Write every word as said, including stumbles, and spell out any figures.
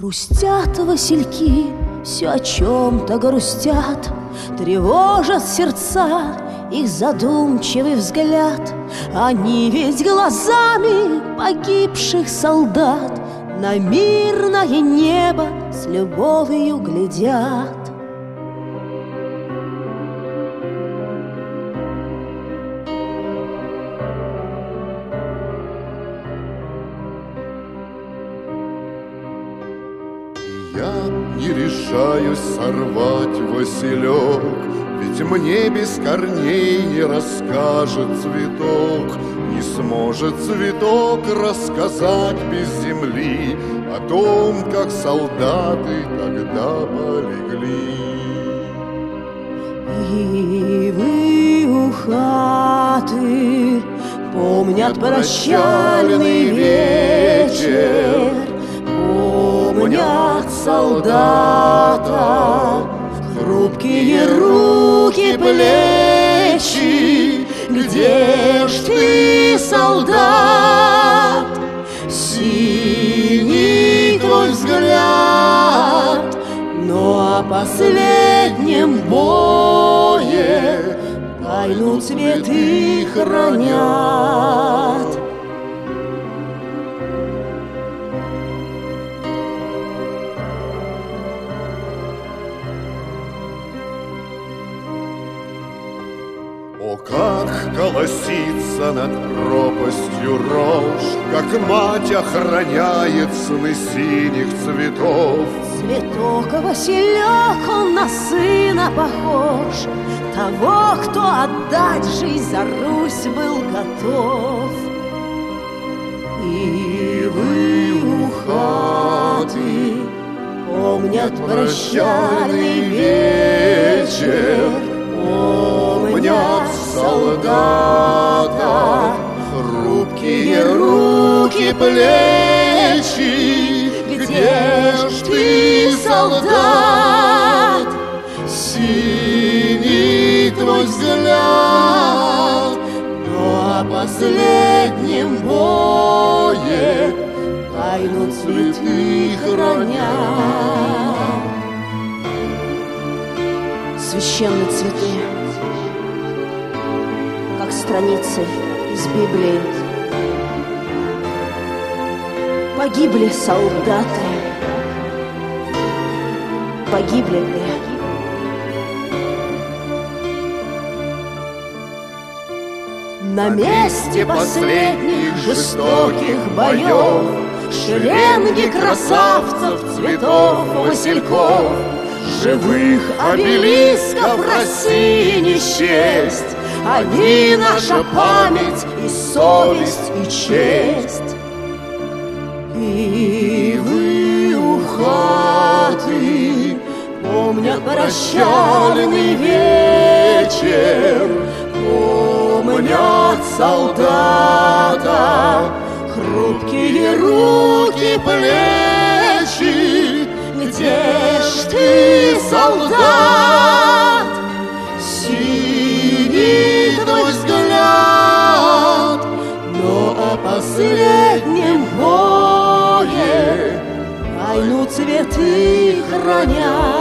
Хрустят васильки, все о чем-то грустят, тревожат сердца их задумчивый взгляд. Они ведь глазами погибших солдат на мирное небо с любовью глядят. Я не решаюсь сорвать василек, ведь мне без корней не расскажет цветок. Не сможет цветок рассказать без земли о том, как солдаты тогда полегли. Ивы у хаты помнят прощальный вечер, помнят солдата, хрупкие руки, плечи. Где ж ты, солдат? Синий твой взгляд, но о последнем бое тайну цветы хранят. О, как колосится над пропастью рожь, как мать охраняет сны синих цветов. Цветок Василек, он на сына похож, того, кто отдать жизнь за Русь был готов. Ивы у хаты помнят прощальный вечер, помнят солдата, хрупкие руки, плечи. Где ж ты, солдат? Синий твой взгляд, но о последнем бое тайну цветы хранят. Священные цветы, как страницы из Библии. Погибли солдаты, погибли ли? На месте последних жестоких боев шеренги красавцев, цветов, васильков, живых обелисков России не счесть. Они наша память и совесть и честь. Ивы у хаты помнят прощальный вечер, помнят солдата, хрупкие руки, плечи. Где ж ты, солдат? Синий твой взгляд, но о последнем бое тайну цветы хранят.